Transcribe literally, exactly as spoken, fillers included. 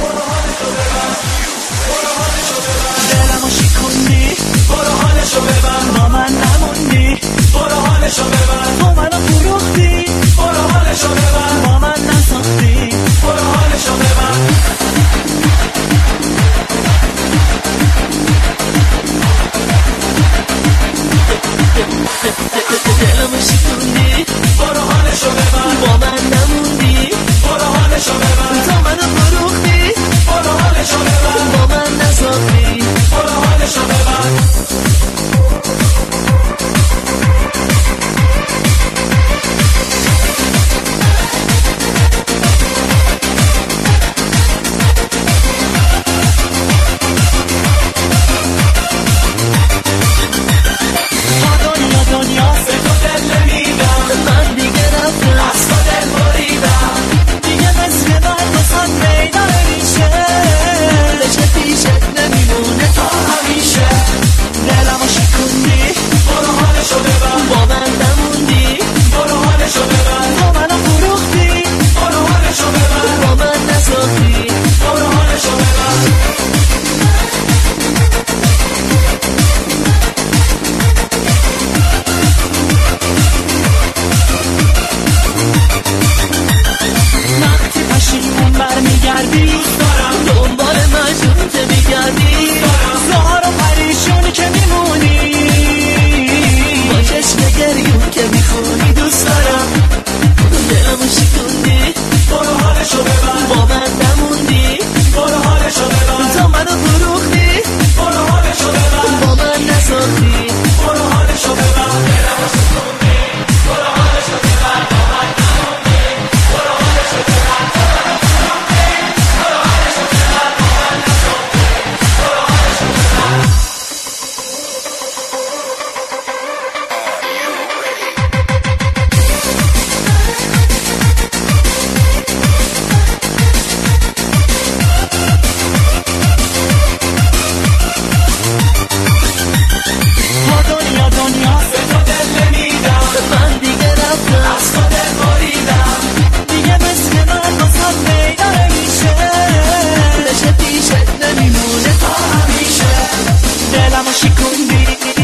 دلمو شکوندی برو حالشو ببر، با من نموندی برو حالشو ببر، تو منو فروختی برو حالشو ببر، با من نساختی برو حالشو ببر. دلمو شکوندی برو حالشو ببر، با من نموندی برو حالشو ببر، تو منو فروختی برو حالشو ببر، با من نساختی برو حالشو ببر. دنبال مجنون که میگردی زهار و پریشونی که میمونی با چشم گریون که میخونی دوست دارم. دلمو شکوندی برو حالشو ببر، با من نموندی برو حالشو ببر، تو منو فروختی برو حالشو ببر، با من نساختی برو حالشو ببر. دلمو شکوندی برو حالشو ببر، با من نموندی برو حالشو ببر، دلمو شکوندی